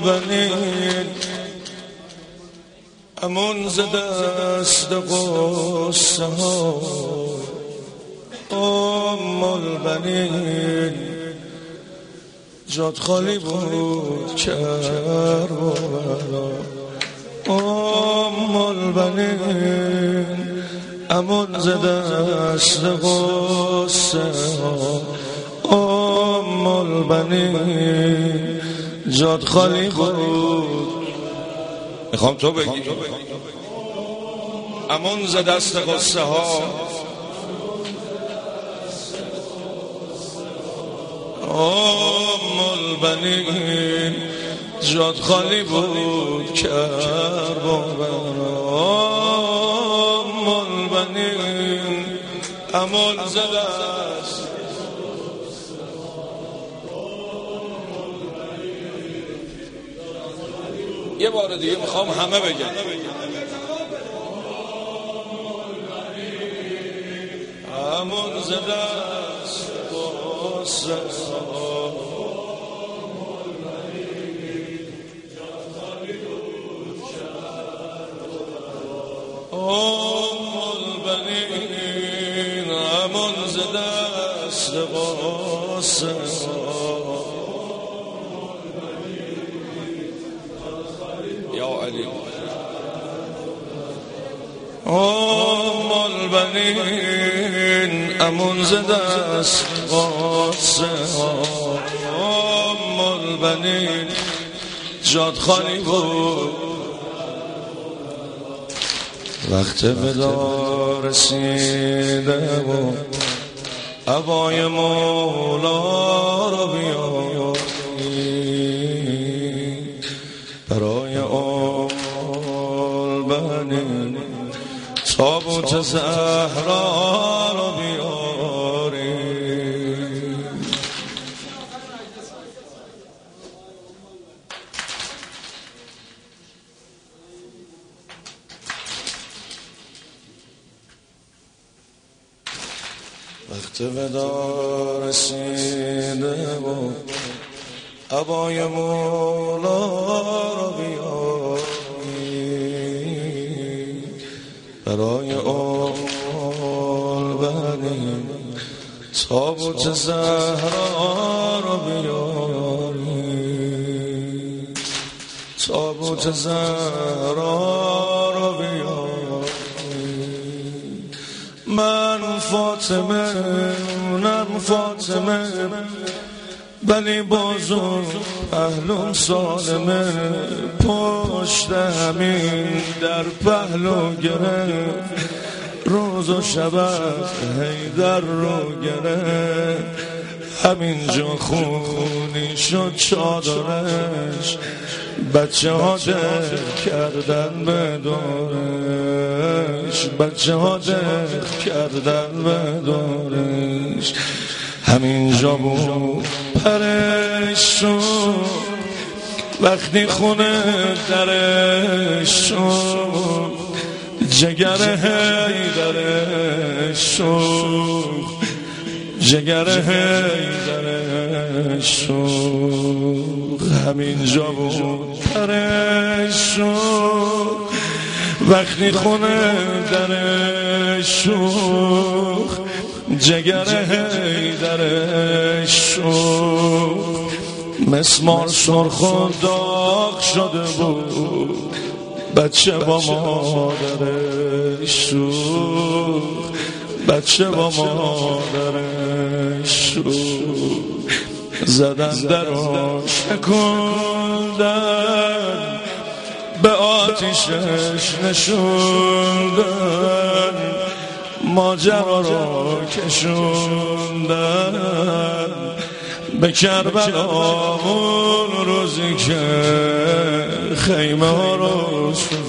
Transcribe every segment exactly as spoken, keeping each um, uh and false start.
البنین امون ز دست غصه ها ام البنین جات خالی بود کربلا ام البنین امون ز دست غصه ها ام البنین جات خالی بود. میخوام تو بگی امون ز دست غصه ها ام البنین جات خالی بود کربلا ام البنین امون ز دست یه بار دیگه میخوام همه بگن امون ز دست غصه ام البنین امون ز دست غصه یا علی ام البنین امون ز دست غصه ام البنین جات خالی بود. وقت ودا رسیده و عبای مولا رو بیاری برای البنین تابوت زهرا رو بیاری. وقت ودا رسیده و عبای مولا رو بیاری برای البنین تابوت زهرا رو بیاری تابوت زهرا رو بیاری. من فاطمه اونم فاطمه ولی بازو پهلوم سالمه پشت همین در پهلو گرفت روز و شبت حیدر رو گرفت همینجا خونی شد چادرش بچه ها دل کردن به دورش بچه ها دل کردن به دورش همینجا بود پرش شد وقتی خونه درش شد جگر حیدرش شد جگر حیدرش شد همینجا بود پرش شد وقتی خونه درش شد جگر حیدرش شد مسمار سرخ و داغ شده بود بچه با مادرش شد بچه با مادرش شد زدن در و شکندن به آتیشش نشوندن ماجرا را کشوندن به کربلا اون روزی که خیمه ها رو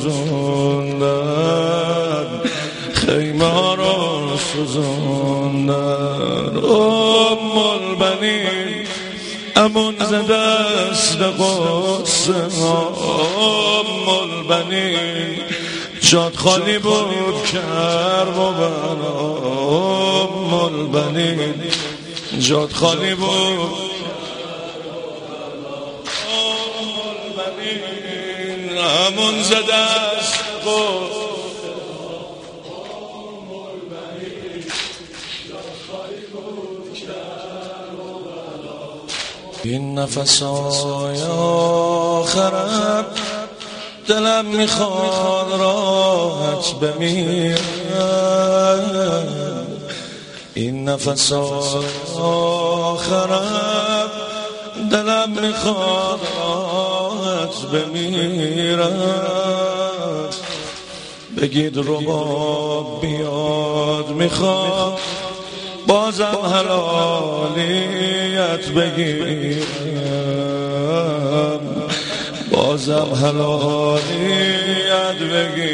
سوزوندن خیمه ها رو سوزوندن ام البنین امون ز دست غصه ام البنین جات خالی بود کربلا ام البنین جات خالی بود ام همون زده است این نفسای آخرم دلم میخواد راحت بمیرم این نفسای آخرم دلم میخواد راحت بمیرم بگید رباب بیاد میخواد بازم حلالیت بگیرم بازم حلالیت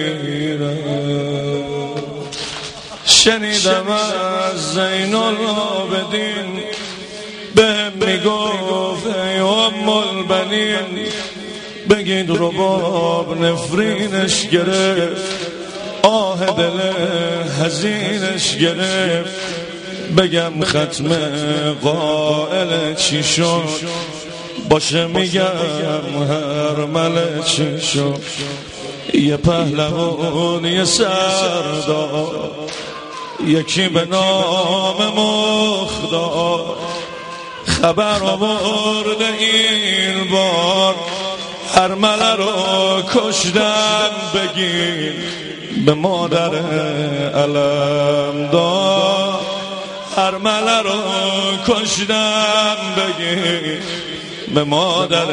بگیرم شنیدم از زین العابدین بهم میگفت ای ام البنین بگید رباب نفرینش گرفت آه دل حزینش گرفت بگم ختم قائل چی شد باشه میگم هر مل چی شد یه پهلوان یه سردار یکی به نام مخدار خبر آورده این بار هر مل رو کشتن بگین به مادر علم دار هر مل رو کشتن بگین به مادر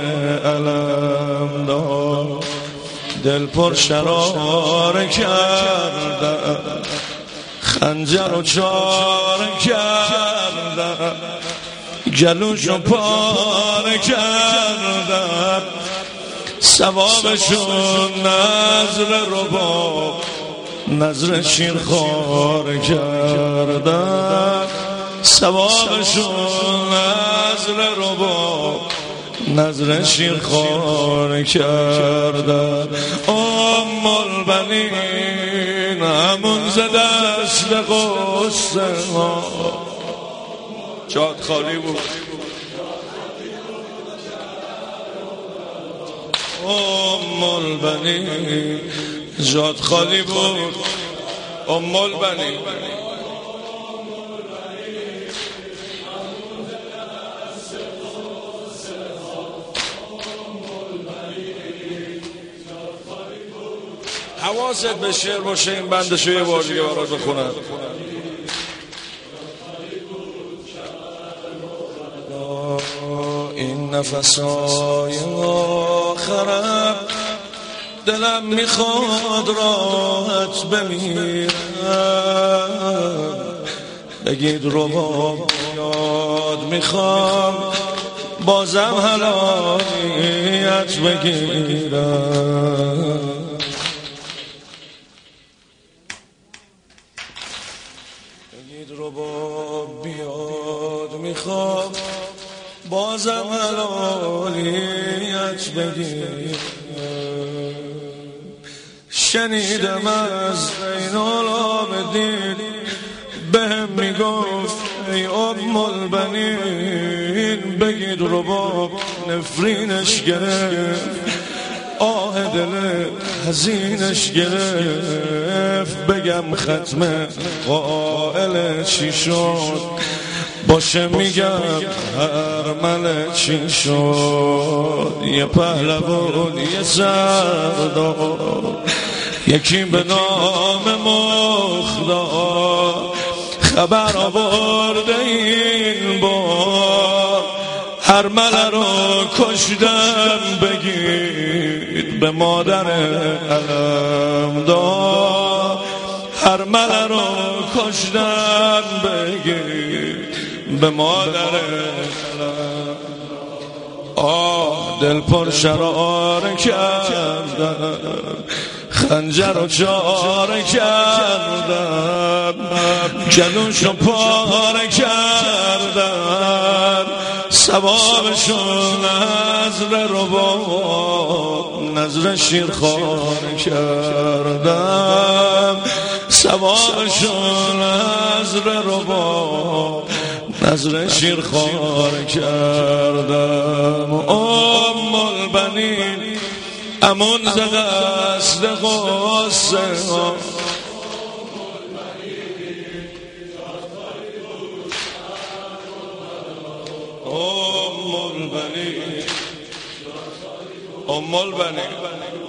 علم دار دل پر شرار کردم خنجر و چاره کردم گلوشو پاره کردم ثوابشون نظر رباب نظر شیرخوار کردم ثوابشون نظر رباب نظر شیرخوار کردم ام البنین همون زده است قصه ها جات خالی بود ام البنین جات خالی بود ام البنین حواست به شعر باشه این بندشو یه بار دیگه برات بخونم این نفسای آخرم دلم میخواد راحت بمیرم بگید رباب یاد میخوام بازم حلالیت بگیرم بگید رباب بیاد میخوام بازم حلالیت بگیرم شنیدم از زین العابدین بهم میگفت ای ام البنین بگید رباب نفرینش گرفت آه دل حزینش گرفت بگم ختم قائل چی شد باشه میگم هر مل چی شد یه پهلوان یه سردار یکی به نام مخدار خبر آورده این بار هر مل رو کشتن بگید به مادر علم دار هر مل رو کشتن بگید به مادر علم آه دل پر شرار کردم خنجر و چاره کردم جلوشو پاره کردم ثوابشون نظر رباب نظر شیرخوار کردم ثوابشون نظر رباب نظر شیر خوار کردم ام البنین امون ز قصد غصه ام البنین ام البنین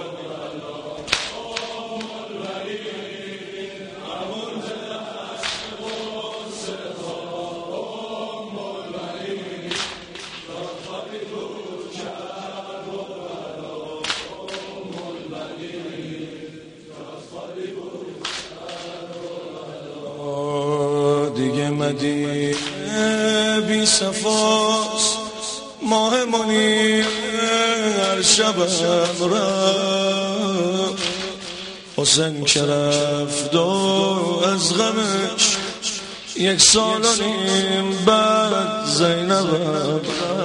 دیگه مدینه بی صفاست ماه منیر هر شبم رفت حسین که رفت و از غمش یک سال و نیم بعد زینبم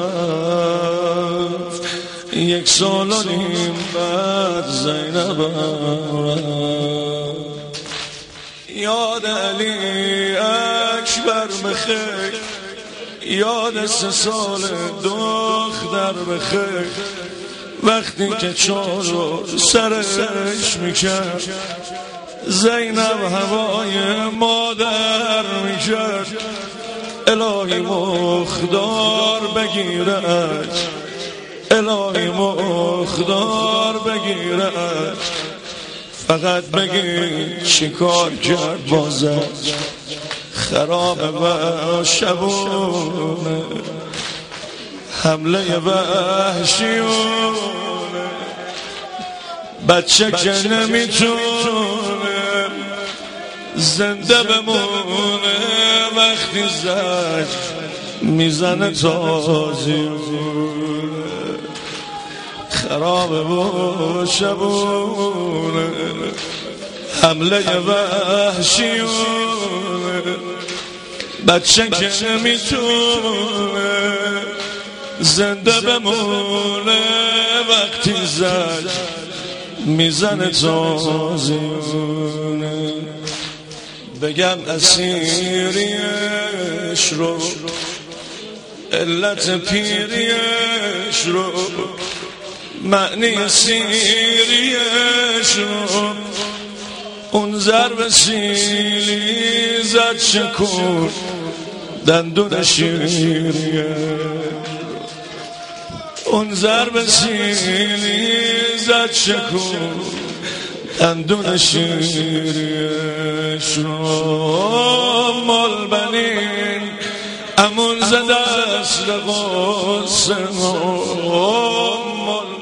رفت یک سال و نیم بعد زینبم رفت یاد علی اکبر بخیر یاد سه سال دختر بخیر وقتی که چارو سرش میکرد زینب هوای مادر میکرد الهی مخدار بگیرد الهی مخدار بگیرد فقط بگی چی کار کرد بازد خراب و شبونه حمله وحشیونه بچه که نمیتونه زنده بمونه وقتی زد میزنه تازیونه خراب و شبونه حمله وحشیونه بچه که نمیتونه زنده بمونه وقتی زد میزنه تازیونه بگم اسیریش رو علت پیریش رو معنی سیریش رو اون ضرب سیلی زد شکور دندون شیریه اون ضرب سیلی زد شکور دندون شیریش رو مال بنین امون زد دست غصه مال